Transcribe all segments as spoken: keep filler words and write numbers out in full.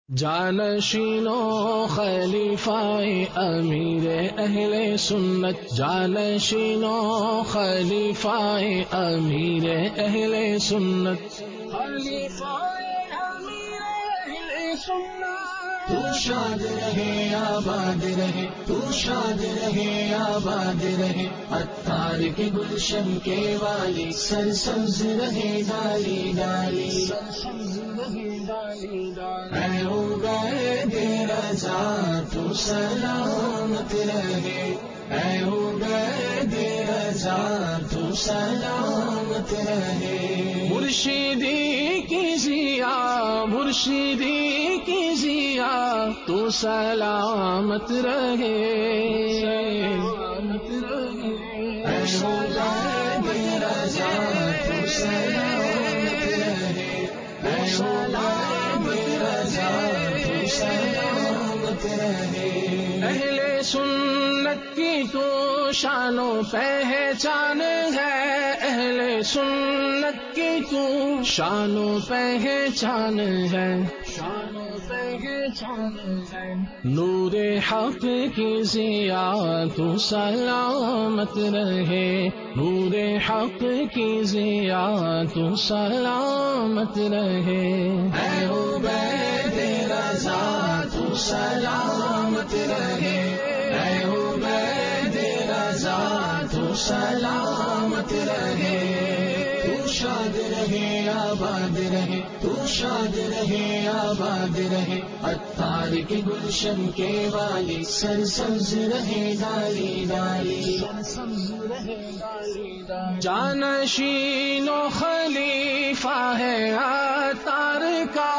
جانشینو خلیفہ امیر اہل سنت، جانشینو خلیفہ امیر اہل سنت، خلیفہ امیر اہل سنت۔ تو شاد رہے آباد رہے، تو شاد رہے آباد رہے، عطار کے گلشن کے والی، سرسبز رہے ڈالی ڈالی، سرسبز رہے ڈالی ڈالی۔ اے عبید رضا تو سلامت رہے، اے عبید رضا تو سلامت رہے۔ مرشدی کی ضیا، مرشدی کی ضیا تو سلامت رہے، سلامت رہے۔ اے عبید رضا تو سلامت رہے، اے عبید رضا تو سلامت رہے۔ اہل سنت کی تو شان و پہچان ہے، اہل سنت کی تو شان و پہچان ہے، شان و پہچان ہے۔ نور حق کی ضیا تو سلامت رہے، نور حق کی ضیا تو سلامت رہے۔ اے عبید رضا تو سلامت رہے، اے عبید رضا تو سلامت رہے۔ تو شاد رہے آباد رہے، تو شاد رہے آباد رہے، عطار کے گلشن کے والی، سرسبز رہے ڈالی ڈالی، سرسبز رہے ڈالی ڈالی۔ جانشین و خلیفہ ہے عطار کا،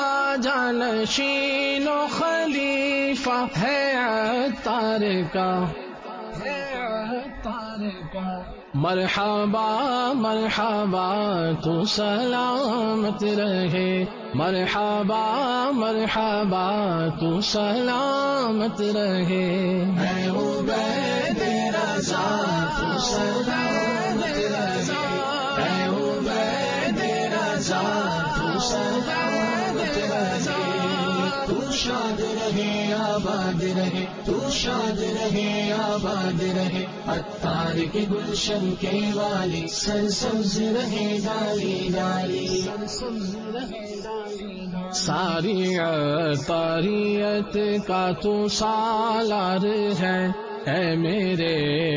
جانشین و خلیفہ ہے عطار کا، ہے عطار کا۔ مرحبا مرحبا تو سلامت رہے، مرحبا مرحبا تو سلامت رہے۔ اے عبید رضا تو سلامت رہے، اے عبید رضا تو سلامت رہے۔ تو شاد رہے آباد رہے، تو شاد رہے آباد رہے، عطار کے گلشن کے والی، سرسبز رہے ڈالی ڈالی، سرسبز رہے ڈالی ڈالی۔ ساری عطاریت کا تو سالار ہے، اے میرے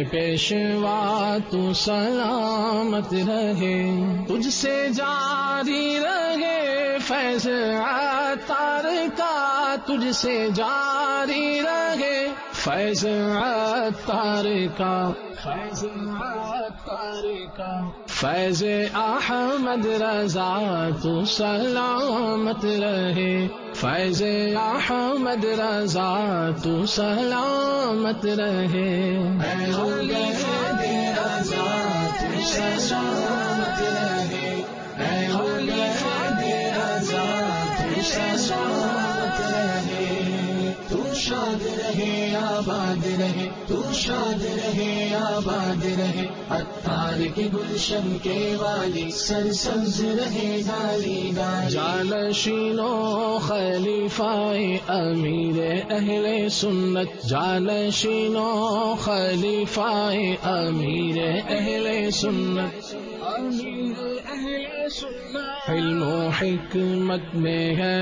پیشوا تو سلامت رہے، تجھ سے جاری رہے فیض عطار کا، تجھ سے جاری رہے فیض عطار کا، فیض عطار کا۔ فیض احمد رضا تو سلامت رہے، فیض احمد رضا تو سلامت رہے۔ اے عبید رضا تو سلامت رہے، اے عبید رضا تو سلامت رہے۔ تو شاد رہے آباد رہے، تو شاد رہے آباد رہے، عطار کے گلشن کے والی، سرسبز رہے ڈالی ڈالی۔ جانشینو خلیفہ امیر اہل سنت، جانشینو خلیفہ امیر اہل سنت، امیر اہل سنت۔ علم و حکمت میں ہے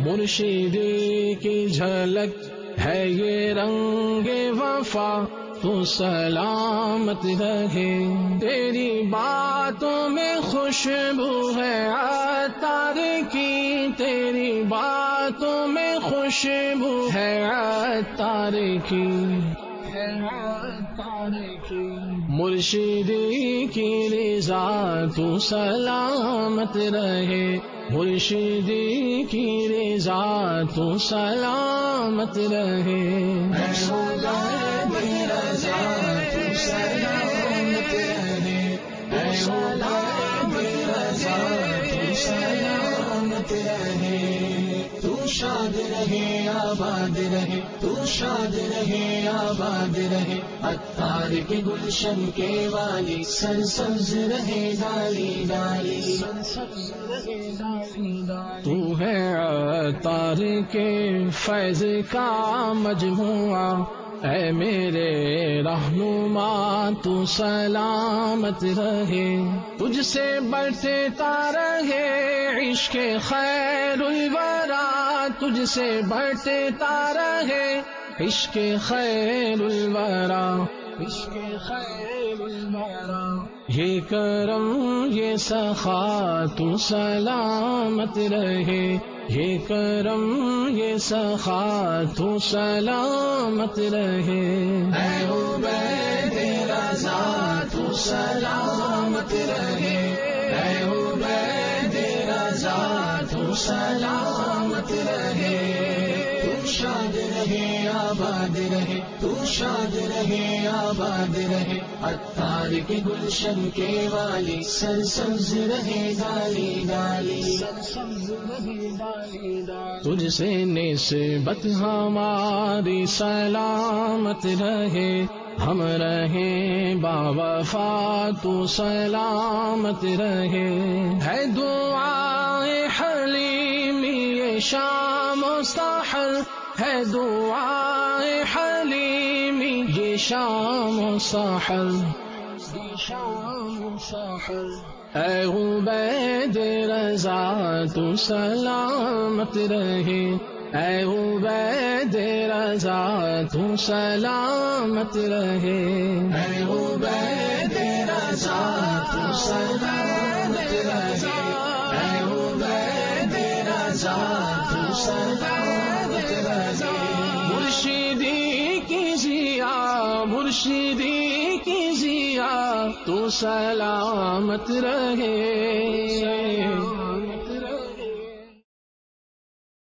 مرشدی کی جھلک، ہے یہ رنگ وفا تو سلامت رہے، تیری باتوں میں خوشبو ہے عطار کی، تیری باتوں میں خوشبو ہے عطار کی، ہے عطار کی۔ مرشدی کی رضا تو سلامت رہے، مرشدی کی رضا تو سلامت رہے۔ اے عبید رضا تو سلامت رہے، اے عبید رضا تو سلامت رہے۔ تو شاد شاد رہے آباد رہے، تو شاد رہے آباد رہے، عطار کے گلشن کے والی، سرسبز رہے ڈالی ڈالی، سرسبز رہے ڈالی ڈالی۔ تو ہے عطار کے فیض کا مجموعہ، اے میرے رہنما تو سلامت رہے، تجھ سے بڑھتا رہے عشق خیر الورا، تجھ سے بڑھتا رہے عشق خیر الورا، عشق خیر الورا۔ یہ کرم یہ سخا تو سلامت رہے، یہ کرم یہ سخا تو سلامت رہے، اے عبید رضا تو سلامت رہے، اے عبید رضا تو سلامت رہے، تو شاد رہے آباد رہے، تو شاد رہے آباد رہے، عطار کے گلشن کے والی، سرسبز رہے ڈالی ڈالی، سرسبز رہے ڈالی ڈالی۔ تجھ سے نسبت ہماری سلامت رہے، ہم رہیں باوفا تو سلامت رہے، ہے دعائے حلیمی یہ شام و سحر، ہے دعائے حلیمی یہ شام و سحر، یہ شام و سحر۔ اے عبید رضا تو سلامت رہے، اے عبید رضا تو سلامت رہے، اے عبید رضا تو سلامت رہے، اے عبید رضا تو سلامت رہے، مرشدی کی ضیا مرشدی کی ضیا تو سلامت رہے۔